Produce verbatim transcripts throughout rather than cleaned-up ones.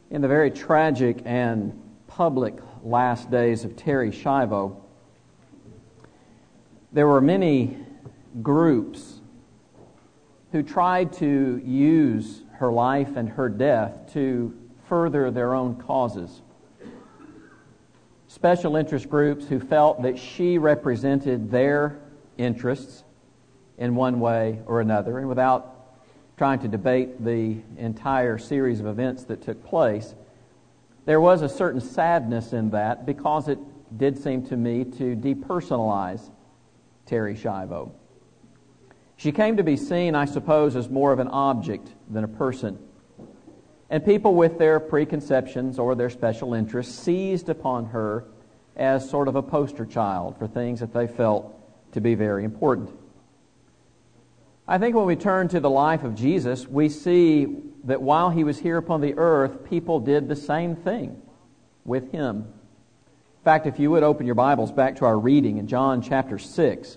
In the very tragic and public last days of Terri Schiavo, there were many groups who tried to use her life and her death to further their own causes. Special interest groups who felt that she represented their interests in one way or another, and without trying to debate the entire series of events that took place, there was a certain sadness in that because it did seem to me to depersonalize Terri Schiavo. She came to be seen, I suppose, as more of an object than a person. And people with their preconceptions or their special interests seized upon her as sort of a poster child for things that they felt to be very important. I think when we turn to the life of Jesus, we see that while he was here upon the earth, people did the same thing with him. In fact, if you would open your Bibles back to our reading in John chapter six,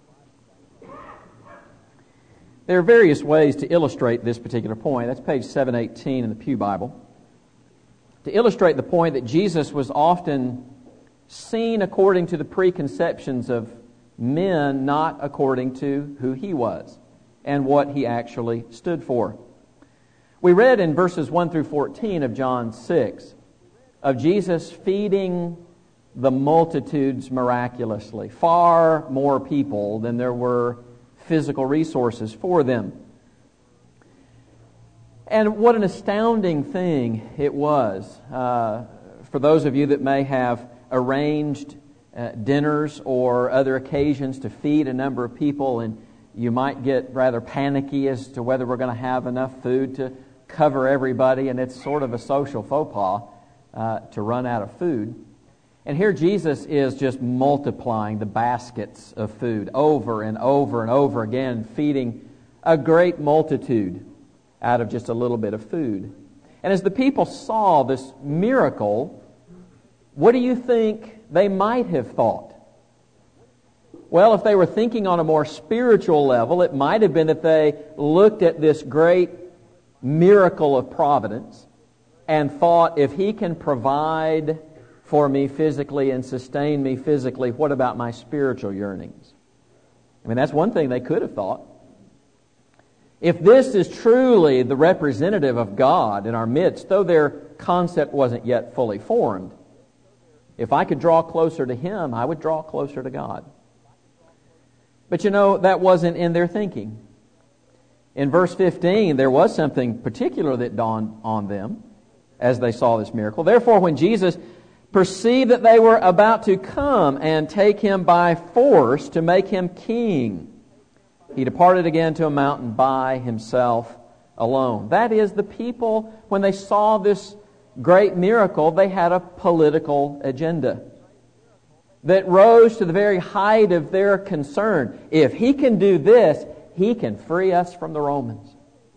there are various ways to illustrate this particular point. That's page seven eighteen in the Pew Bible. To illustrate the point that Jesus was often seen according to the preconceptions of men, not according to who he was and what he actually stood for. We read in verses one through fourteen of John six of Jesus feeding the multitudes miraculously, far more people than there were physical resources for them. And what an astounding thing it was. Uh, for those of you that may have arranged uh, dinners or other occasions to feed a number of people, and you might get rather panicky as to whether we're going to have enough food to cover everybody, and it's sort of a social faux pas uh, to run out of food. And here Jesus is just multiplying the baskets of food over and over and over again, feeding a great multitude out of just a little bit of food. And as the people saw this miracle, what do you think they might have thought? Well, if they were thinking on a more spiritual level, it might have been that they looked at this great miracle of providence and thought, if he can provide for me physically and sustain me physically, what about my spiritual yearnings? I mean, that's one thing they could have thought. If this is truly the representative of God in our midst, though their concept wasn't yet fully formed, if I could draw closer to him, I would draw closer to God. But you know, that wasn't in their thinking. In verse fifteen, there was something particular that dawned on them as they saw this miracle. Therefore, when Jesus perceived that they were about to come and take him by force to make him king, he departed again to a mountain by himself alone. That is, the people, when they saw this great miracle, they had a political agenda that rose to the very height of their concern. If he can do this, he can free us from the Romans.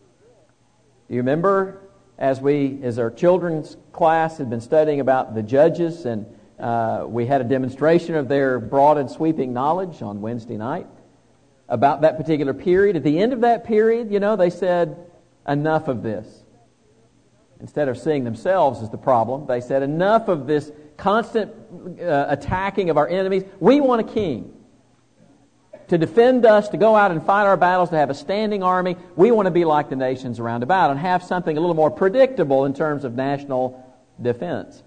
Do you remember as we, as our children's class had been studying about the judges, and uh, we had a demonstration of their broad and sweeping knowledge on Wednesday night about that particular period. At the end of that period, you know, they said, enough of this. Instead of seeing themselves as the problem, they said, enough of this constant uh, attacking of our enemies. We want a king to defend us, to go out and fight our battles, to have a standing army. We want to be like the nations around about and have something a little more predictable in terms of national defense.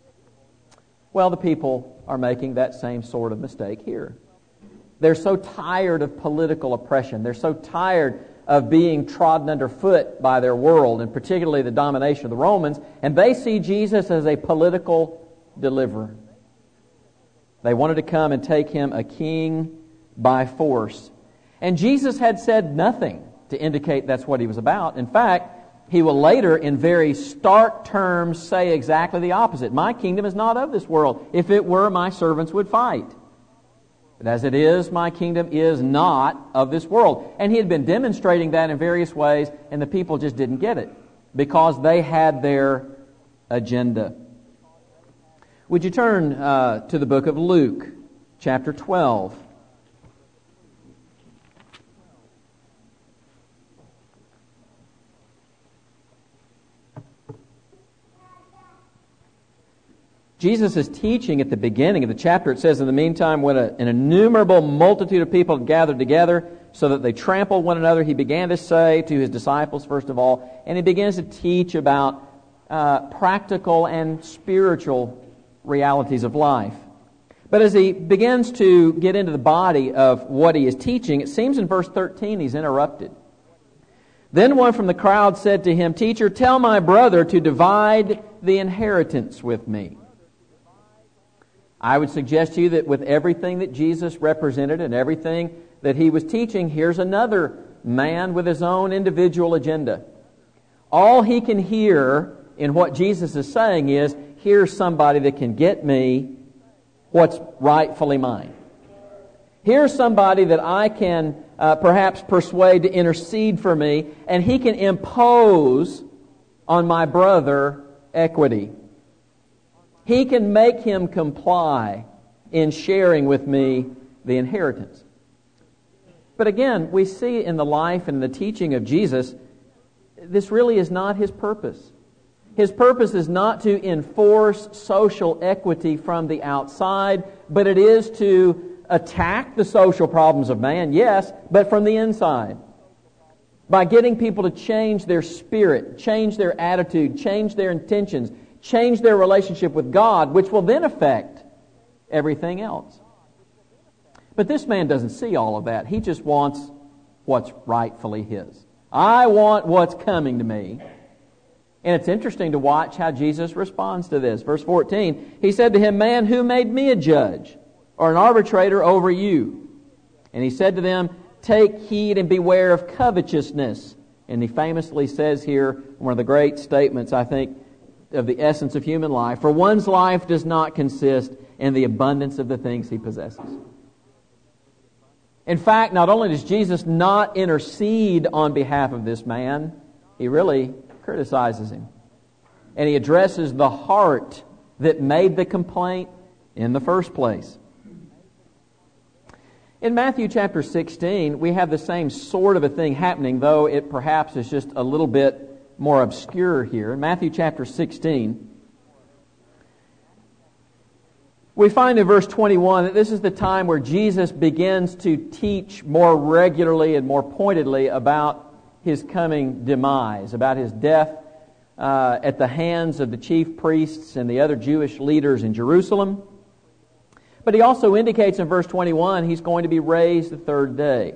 Well, the people are making that same sort of mistake here. They're so tired of political oppression. They're so tired of being trodden underfoot by their world, and particularly the domination of the Romans, and they see Jesus as a political deliverer. They wanted to come and take him a king by force. And Jesus had said nothing to indicate that's what he was about. In fact, he will later, in very stark terms, say exactly the opposite. My kingdom is not of this world. If it were, my servants would fight. But as it is, my kingdom is not of this world. And he had been demonstrating that in various ways, and the people just didn't get it because they had their agenda. Would you turn uh, to the book of Luke, chapter twelve? Jesus is teaching at the beginning of the chapter. It says, in the meantime, when a, an innumerable multitude of people had gathered together so that they trampled one another, he began to say to his disciples, first of all, and he begins to teach about uh, practical and spiritual realities of life. But as he begins to get into the body of what he is teaching, it seems in verse thirteen he's interrupted. Then one from the crowd said to him, "Teacher, tell my brother to divide the inheritance with me." I would suggest to you that with everything that Jesus represented and everything that he was teaching, here's another man with his own individual agenda. All he can hear in what Jesus is saying is, here's somebody that can get me what's rightfully mine. Here's somebody that I can uh, perhaps persuade to intercede for me, and he can impose on my brother equity. He can make him comply in sharing with me the inheritance. But again, we see in the life and the teaching of Jesus, this really is not his purpose. His purpose is not to enforce social equity from the outside, but it is to attack the social problems of man, yes, but from the inside. By getting people to change their spirit, change their attitude, change their intentions, change their relationship with God, which will then affect everything else. But this man doesn't see all of that. He just wants what's rightfully his. I want what's coming to me. And it's interesting to watch how Jesus responds to this. Verse fourteen, he said to him, "Man, who made me a judge or an arbitrator over you?" And he said to them, "Take heed and beware of covetousness." And he famously says here, one of the great statements, I think, of the essence of human life, "For one's life does not consist in the abundance of the things he possesses." In fact, not only does Jesus not intercede on behalf of this man, he really criticizes him. And he addresses the heart that made the complaint in the first place. In Matthew chapter sixteen, we have the same sort of a thing happening, though it perhaps is just a little bit more obscure here. In Matthew chapter sixteen, we find in verse twenty-one that this is the time where Jesus begins to teach more regularly and more pointedly about his coming demise, about his death uh, at the hands of the chief priests and the other Jewish leaders in Jerusalem. But he also indicates in verse twenty-one he's going to be raised the third day.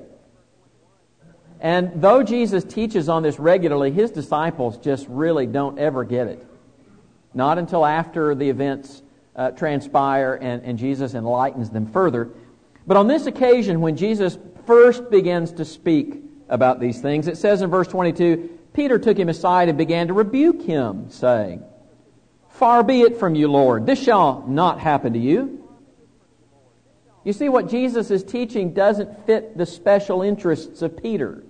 And though Jesus teaches on this regularly, his disciples just really don't ever get it. Not until after the events uh, transpire and, and Jesus enlightens them further. But on this occasion, when Jesus first begins to speak about these things, it says in verse twenty-two, Peter took him aside and began to rebuke him, saying, "Far be it from you, Lord, this shall not happen to you." You see, what Jesus is teaching doesn't fit the special interests of Peter.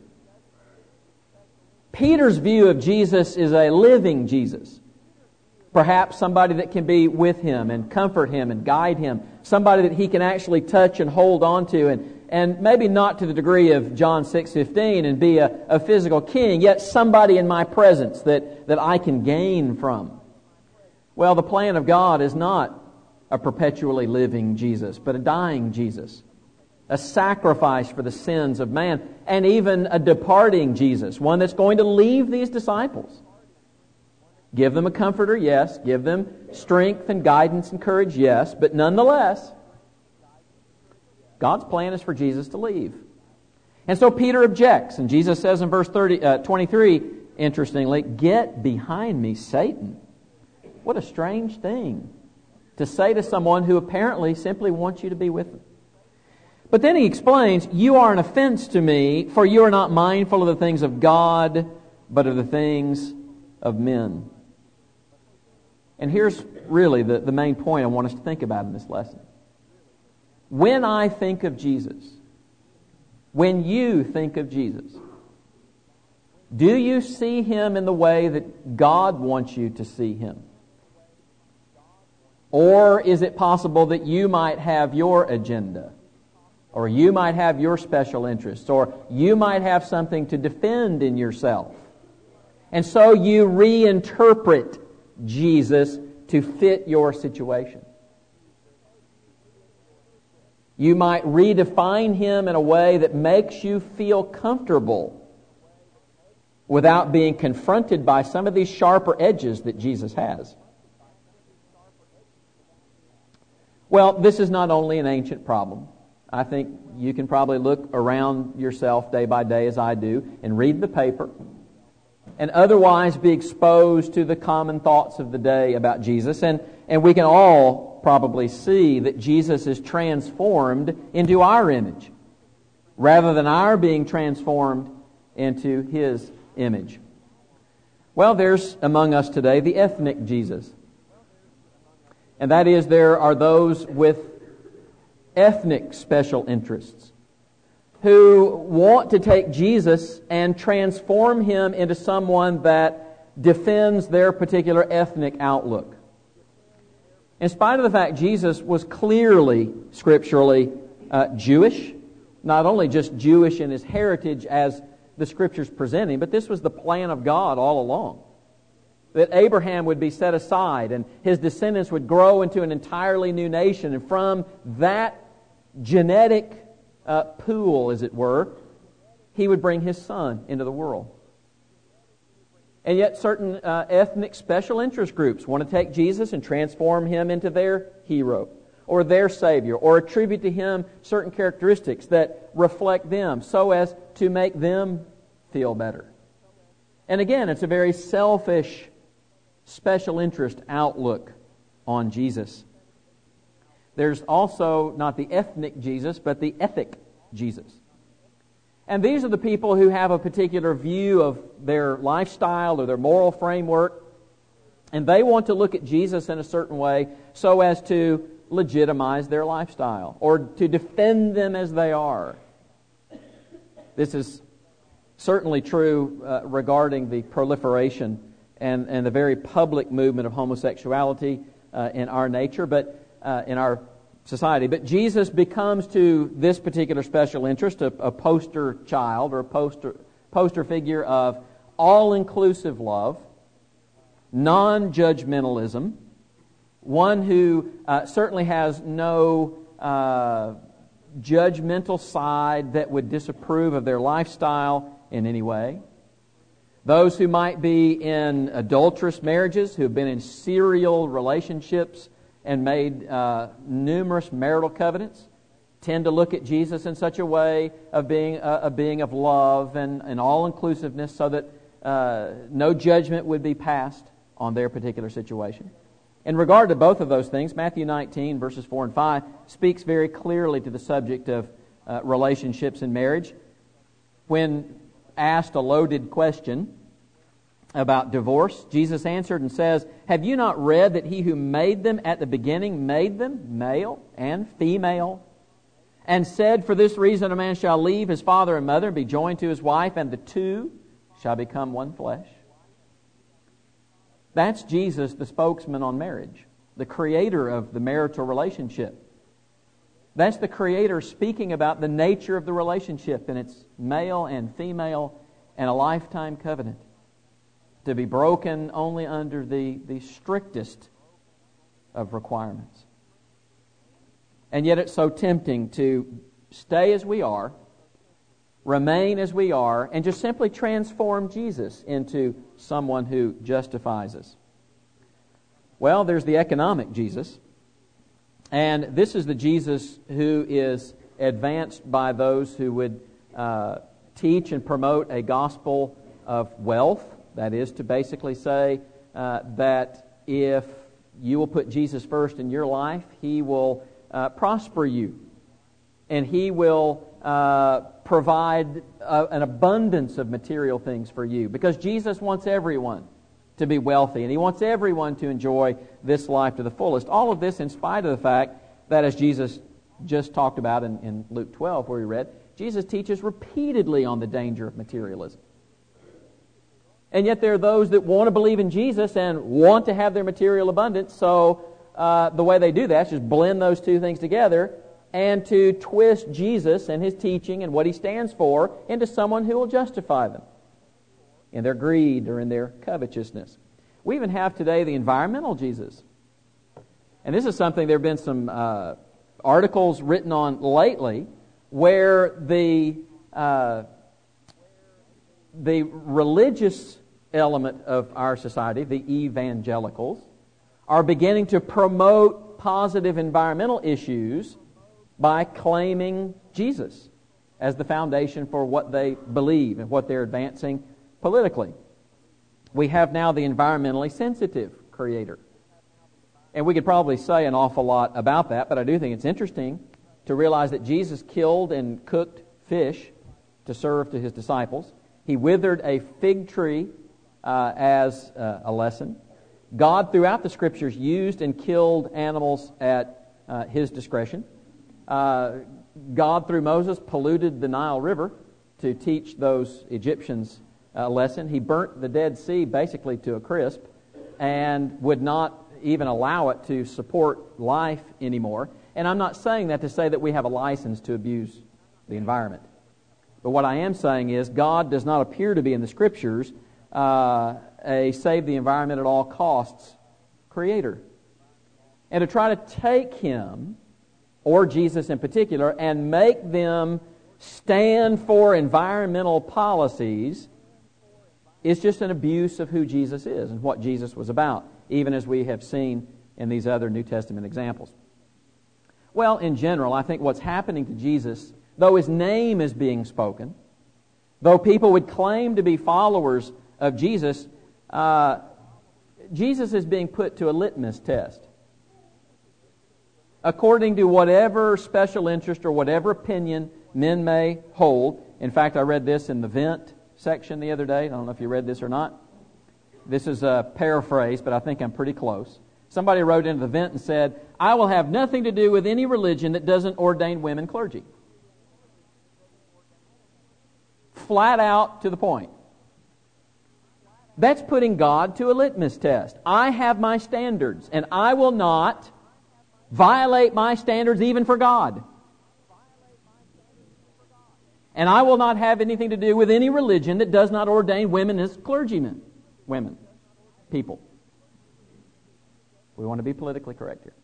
Peter's view of Jesus is a living Jesus. Perhaps somebody that can be with him and comfort him and guide him. Somebody that he can actually touch and hold on to, and, and maybe not to the degree of John six fifteen and be a, a physical king, yet somebody in my presence that, that I can gain from. Well, the plan of God is not a perpetually living Jesus, but a dying Jesus. A sacrifice for the sins of man, and even a departing Jesus, one that's going to leave these disciples. Give them a comforter, yes. Give them strength and guidance and courage, yes. But nonetheless, God's plan is for Jesus to leave. And so Peter objects, and Jesus says in verse thirty, uh, twenty-three, interestingly, "Get behind me, Satan." What a strange thing to say to someone who apparently simply wants you to be with them. But then he explains, "You are an offense to me, for you are not mindful of the things of God, but of the things of men." And here's really the, the main point I want us to think about in this lesson. When I think of Jesus, when you think of Jesus, do you see Him in the way that God wants you to see Him? Or is it possible that you might have your agenda? Or you might have your special interests? Or you might have something to defend in yourself? And so you reinterpret Jesus to fit your situation. You might redefine Him in a way that makes you feel comfortable without being confronted by some of these sharper edges that Jesus has. Well, this is not only an ancient problem. I think you can probably look around yourself day by day as I do and read the paper and otherwise be exposed to the common thoughts of the day about Jesus. And, and we can all probably see that Jesus is transformed into our image rather than our being transformed into His image. Well, there's among us today the ethnic Jesus. And that is, there are those with ethnic special interests who want to take Jesus and transform Him into someone that defends their particular ethnic outlook. In spite of the fact Jesus was clearly, scripturally, uh, Jewish, not only just Jewish in His heritage as the Scriptures present Him, but this was the plan of God all along. That Abraham would be set aside and his descendants would grow into an entirely new nation. And from that genetic uh, pool, as it were, He would bring His Son into the world. And yet certain uh, ethnic special interest groups want to take Jesus and transform Him into their hero or their Savior, or attribute to Him certain characteristics that reflect them so as to make them feel better. And again, it's a very selfish special interest outlook on Jesus. There's also not the ethnic Jesus, but the ethic Jesus. And these are the people who have a particular view of their lifestyle or their moral framework, and they want to look at Jesus in a certain way so as to legitimize their lifestyle or to defend them as they are. This is certainly true uh, regarding the proliferation and, and the very public movement of homosexuality uh, in our nature, but uh, in our society. But Jesus becomes to this particular special interest a, a poster child or a poster poster figure of all-inclusive love, non-judgmentalism, one who uh, certainly has no uh, judgmental side that would disapprove of their lifestyle in any way. Those who might be in adulterous marriages, who have been in serial relationships and made uh, numerous marital covenants, tend to look at Jesus in such a way of being a, a being of love and, and all-inclusiveness so that uh, no judgment would be passed on their particular situation. In regard to both of those things, Matthew nineteen, verses four and five, speaks very clearly to the subject of uh, relationships and marriage. When asked a loaded question about divorce, Jesus answered and says, "Have you not read that He who made them at the beginning made them male and female? And said, for this reason a man shall leave his father and mother and be joined to his wife, and the two shall become one flesh." That's Jesus, the spokesman on marriage, the creator of the marital relationship. That's the creator speaking about the nature of the relationship, and it's male and female and a lifetime covenant to be broken only under the, the strictest of requirements. And yet it's so tempting to stay as we are, remain as we are, and just simply transform Jesus into someone who justifies us. Well, there's the economic Jesus. And this is the Jesus who is advanced by those who would uh, teach and promote a gospel of wealth. That is to basically say uh, that if you will put Jesus first in your life, He will uh, prosper you. And He will uh, provide a, an abundance of material things for you. Because Jesus wants everyone to be wealthy, and He wants everyone to enjoy this life to the fullest. All of this in spite of the fact that, as Jesus just talked about in, in Luke twelve, where we read, Jesus teaches repeatedly on the danger of materialism. And yet there are those that want to believe in Jesus and want to have their material abundance, so uh, the way they do that is just blend those two things together and to twist Jesus and His teaching and what He stands for into someone who will justify them in their greed or in their covetousness. We even have today the environmental Jesus. And this is something, there have been some uh, articles written on lately where the uh, the religious element of our society, the evangelicals, are beginning to promote positive environmental issues by claiming Jesus as the foundation for what they believe and what they're advancing politically. We have now the environmentally sensitive creator. And we could probably say an awful lot about that, but I do think it's interesting to realize that Jesus killed and cooked fish to serve to his disciples. He withered a fig tree uh, as uh, a lesson. God, throughout the Scriptures, used and killed animals at uh, his discretion. Uh, God, through Moses, polluted the Nile River to teach those Egyptians a lesson. He burnt the Dead Sea basically to a crisp and would not even allow it to support life anymore. And I'm not saying that to say that we have a license to abuse the environment. But what I am saying is God does not appear to be in the Scriptures uh, a save the environment at all costs creator. And to try to take him, or Jesus in particular, and make them stand for environmental policies is just an abuse of who Jesus is and what Jesus was about, even as we have seen in these other New Testament examples. Well, in general, I think what's happening to Jesus, though his name is being spoken, though people would claim to be followers of Jesus, uh, Jesus is being put to a litmus test. According to whatever special interest or whatever opinion men may hold. In fact, I read this in the Vent section the other day. I don't know if you read this or not. This is a paraphrase, but I think I'm pretty close. Somebody wrote into the Vent and said, "I will have nothing to do with any religion that doesn't ordain women clergy." Flat out to the point. That's putting God to a litmus test. I have my standards, and I will not violate my standards even for God. And I will not have anything to do with any religion that does not ordain women as clergymen. Women. People. We want to be politically correct here.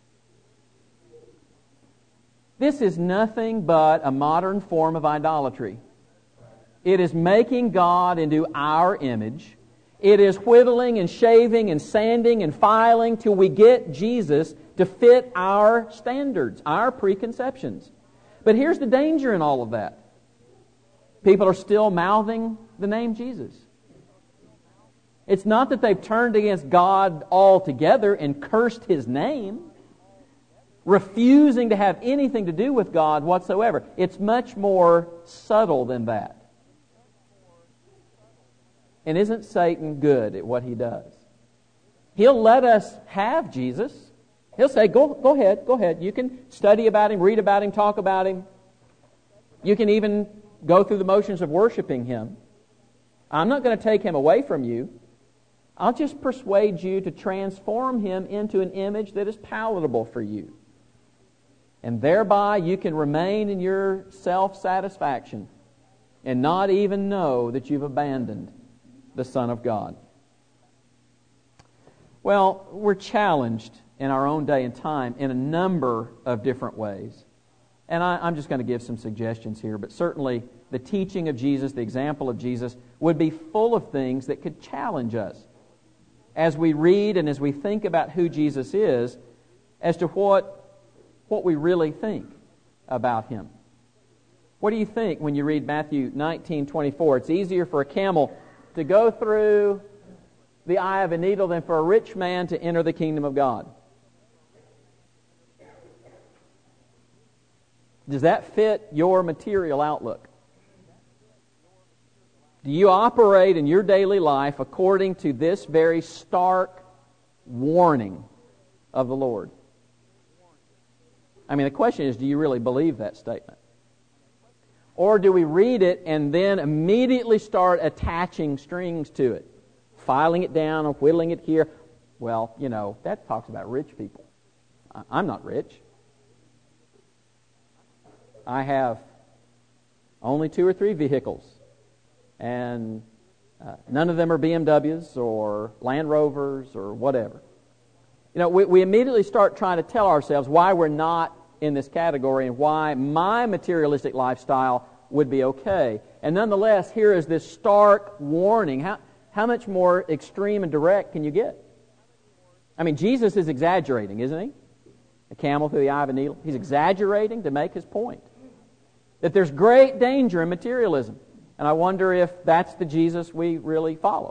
This is nothing but a modern form of idolatry. It is making God into our image. It is whittling and shaving and sanding and filing till we get Jesus to fit our standards, our preconceptions. But here's the danger in all of that. People are still mouthing the name Jesus. It's not that they've turned against God altogether and cursed His name, refusing to have anything to do with God whatsoever. It's much more subtle than that. And isn't Satan good at what he does? He'll let us have Jesus. He'll say, go, go ahead, go ahead. You can study about Him, read about Him, talk about Him. You can even go through the motions of worshiping Him. I'm not going to take Him away from you. I'll just persuade you to transform Him into an image that is palatable for you. And thereby you can remain in your self-satisfaction and not even know that you've abandoned the Son of God. Well, we're challenged in our own day and time in a number of different ways. And I, I'm just going to give some suggestions here, but certainly the teaching of Jesus, the example of Jesus, would be full of things that could challenge us as we read and as we think about who Jesus is, as to what, what we really think about Him. What do you think when you read Matthew nineteen twenty-four? It's easier for a camel to go through the eye of a needle than for a rich man to enter the kingdom of God. Does that fit your material outlook? Do you operate in your daily life according to this very stark warning of the Lord? I mean, the question is, do you really believe that statement? Or do we read it and then immediately start attaching strings to it? Filing it down or whittling it here. Well, you know, that talks about rich people. I'm not rich. I have only two or three vehicles. And uh, none of them are B M Ws or Land Rovers or whatever. You know, we, we immediately start trying to tell ourselves why we're not in this category and why my materialistic lifestyle would be okay. And nonetheless, here is this stark warning. How, how much more extreme and direct can you get? I mean, Jesus is exaggerating, isn't he? A camel through the eye of a needle. He's exaggerating to make his point. That there's great danger in materialism. And I wonder if that's the Jesus we really follow.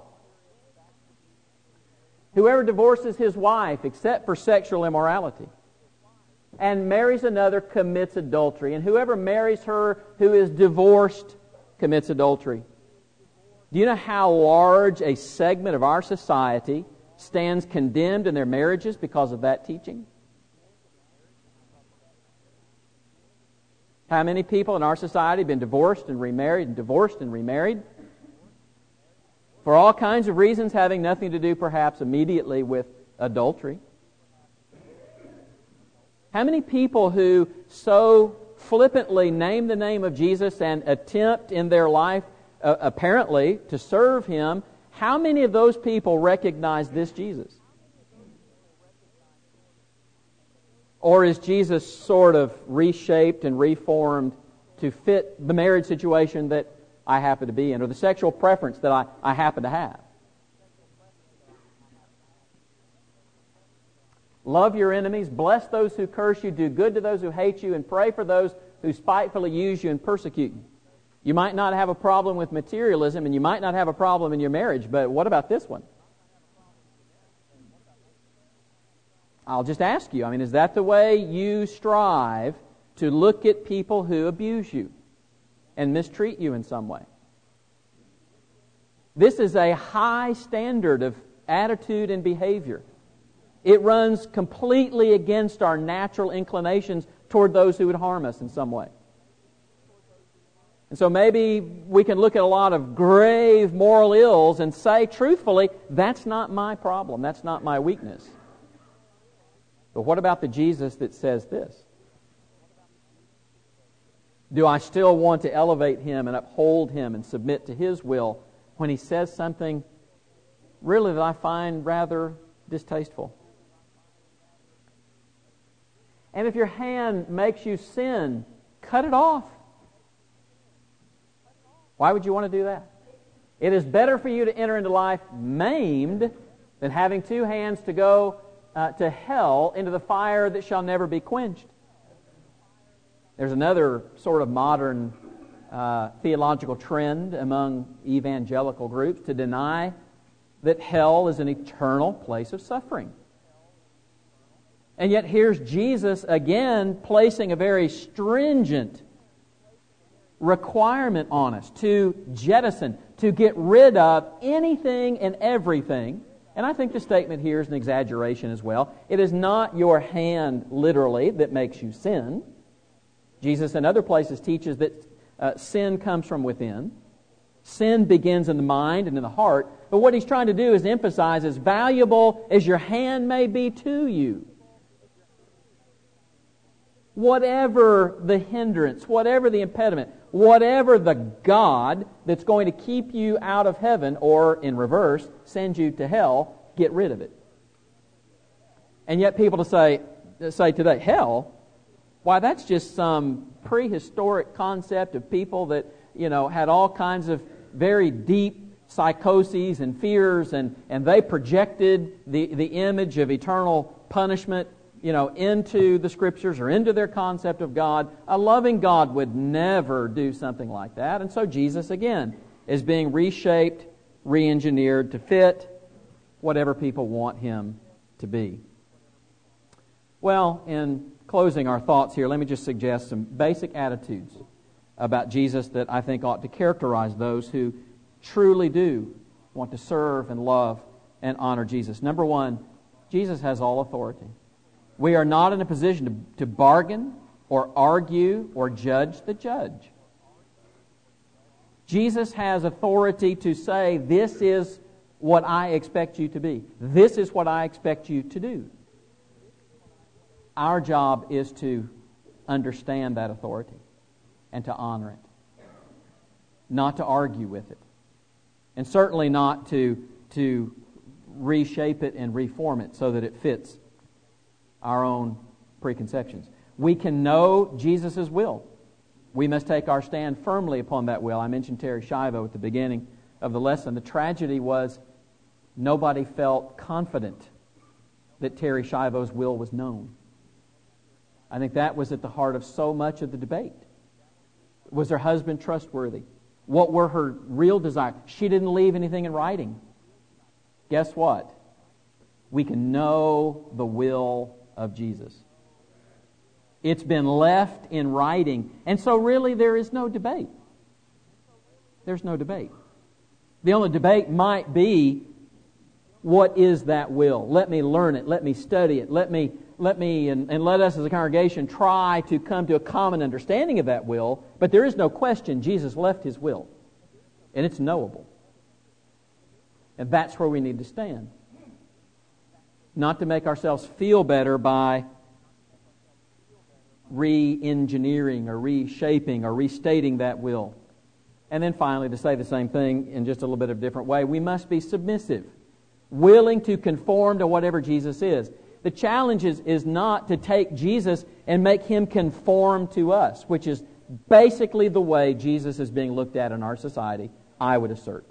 Whoever divorces his wife except for sexual immorality and marries another commits adultery. And whoever marries her who is divorced commits adultery. Do you know how large a segment of our society stands condemned in their marriages because of that teaching? How many people in our society have been divorced and remarried and divorced and remarried? For all kinds of reasons having nothing to do perhaps immediately with adultery. How many people who so flippantly name the name of Jesus and attempt in their life uh, apparently to serve Him, how many of those people recognize this Jesus? Or is Jesus sort of reshaped and reformed to fit the marriage situation that I happen to be in, or the sexual preference that I, I happen to have? Love your enemies, bless those who curse you, do good to those who hate you, and pray for those who spitefully use you and persecute you. You might not have a problem with materialism, and you might not have a problem in your marriage, but what about this one? I'll just ask you, I mean, is that the way you strive to look at people who abuse you and mistreat you in some way? This is a high standard of attitude and behavior. It runs completely against our natural inclinations toward those who would harm us in some way. And so maybe we can look at a lot of grave moral ills and say, truthfully, that's not my problem, that's not my weakness. But what about the Jesus that says this? Do I still want to elevate Him and uphold Him and submit to His will when He says something really that I find rather distasteful? And if your hand makes you sin, cut it off. Why would you want to do that? It is better for you to enter into life maimed than having two hands to go uh, to hell, into the fire that shall never be quenched. There's another sort of modern uh, theological trend among evangelical groups to deny that hell is an eternal place of suffering. And yet here's Jesus again placing a very stringent requirement on us to jettison, to get rid of anything and everything. And I think the statement here is an exaggeration as well. It is not your hand, literally, that makes you sin. Jesus in other places teaches that uh, sin comes from within. Sin begins in the mind and in the heart. But what He's trying to do is emphasize, as valuable as your hand may be to you, whatever the hindrance, whatever the impediment, whatever the God that's going to keep you out of heaven, or in reverse, send you to hell, get rid of it. And yet people to say, say today, hell? Why, that's just some prehistoric concept of people that, you know, had all kinds of very deep psychoses and fears, and, and they projected the, the image of eternal punishment, you know, into the Scriptures or into their concept of God. A loving God would never do something like that. And so Jesus, again, is being reshaped, re-engineered to fit whatever people want Him to be. Well, in closing our thoughts here, let me just suggest some basic attitudes about Jesus that I think ought to characterize those who truly do want to serve and love and honor Jesus. Number one, Jesus has all authority. We are not in a position to, to bargain or argue or judge the judge. Jesus has authority to say, this is what I expect you to be. This is what I expect you to do. Our job is to understand that authority and to honor it. Not to argue with it. And certainly not to, to reshape it and reform it so that it fits our own preconceptions. We can know Jesus' will. We must take our stand firmly upon that will. I mentioned Terry Schiavo at the beginning of the lesson. The tragedy was nobody felt confident that Terry Schiavo's will was known. I think that was at the heart of so much of the debate. Was her husband trustworthy? What were her real desires? She didn't leave anything in writing. Guess what? We can know the will of Jesus. It's been left in writing. And so really there is no debate. There's no debate. The only debate might be, what is that will? Let me learn it. Let me study it. Let me, let me, and, and let us as a congregation try to come to a common understanding of that will. But there is no question Jesus left His will. And it's knowable. And that's where we need to stand. Not to make ourselves feel better by re-engineering or reshaping or restating that will. And then finally, to say the same thing in just a little bit of a different way, we must be submissive, willing to conform to whatever Jesus is. The challenge is, is not to take Jesus and make Him conform to us, which is basically the way Jesus is being looked at in our society, I would assert.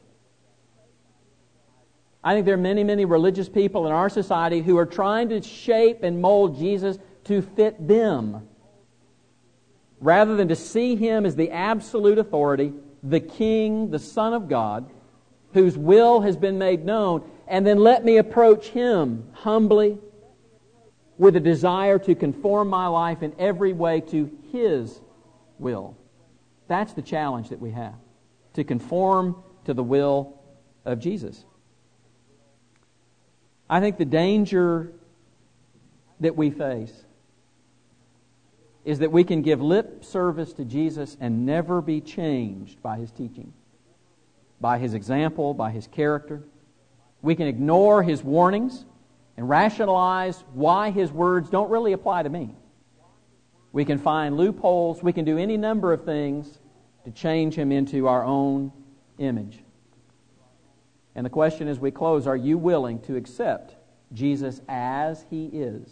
I think there are many, many religious people in our society who are trying to shape and mold Jesus to fit them, rather than to see Him as the absolute authority, the King, the Son of God, whose will has been made known, and then let me approach Him humbly with a desire to conform my life in every way to His will. That's the challenge that we have, to conform to the will of Jesus. I think the danger that we face is that we can give lip service to Jesus and never be changed by His teaching, by His example, by His character. We can ignore His warnings and rationalize why His words don't really apply to me. We can find loopholes. We can do any number of things to change Him into our own image. And the question as we close, are you willing to accept Jesus as He is?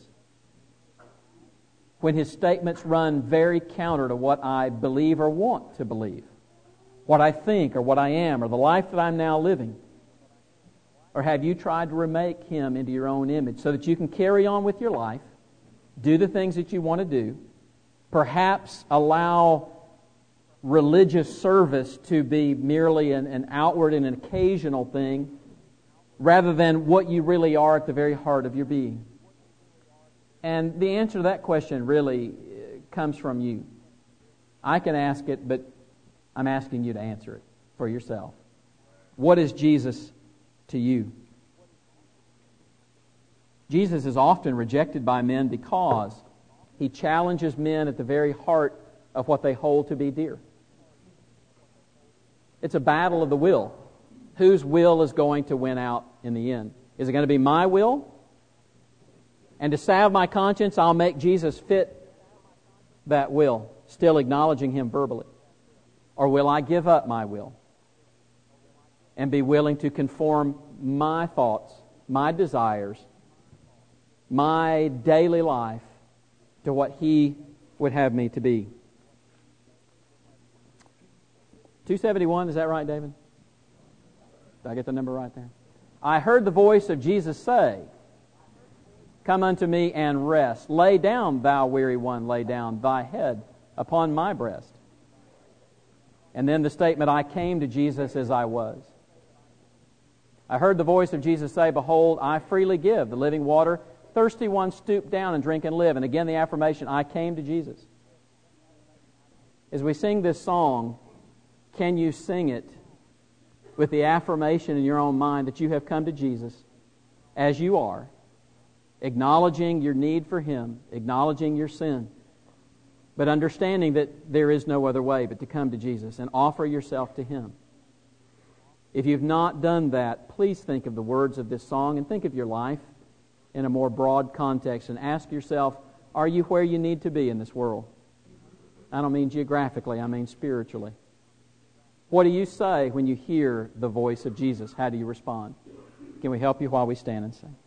When His statements run very counter to what I believe or want to believe, what I think or what I am, or the life that I'm now living? Or have you tried to remake Him into your own image so that you can carry on with your life, do the things that you want to do, perhaps allow religious service to be merely an, an outward and an occasional thing, rather than what you really are at the very heart of your being? And the answer to that question really comes from you. I can ask it, but I'm asking you to answer it for yourself. What is Jesus to you? Jesus is often rejected by men because He challenges men at the very heart of what they hold to be dear. It's a battle of the will. Whose will is going to win out in the end? Is it going to be my will? And to salve my conscience, I'll make Jesus fit that will, still acknowledging Him verbally. Or will I give up my will and be willing to conform my thoughts, my desires, my daily life to what He would have me to be? two seventy-one, is that right, David? Did I get the number right there? I heard the voice of Jesus say, "Come unto me and rest. Lay down, thou weary one, lay down thy head upon my breast." And then the statement, I came to Jesus as I was. I heard the voice of Jesus say, "Behold, I freely give the living water. Thirsty one, stoop down and drink and live." And again the affirmation, I came to Jesus. As we sing this song, can you sing it with the affirmation in your own mind that you have come to Jesus as you are, acknowledging your need for Him, acknowledging your sin, but understanding that there is no other way but to come to Jesus and offer yourself to Him? If you've not done that, please think of the words of this song and think of your life in a more broad context and ask yourself, are you where you need to be in this world? I don't mean geographically, I mean spiritually. What do you say when you hear the voice of Jesus? How do you respond? Can we help you while we stand and sing?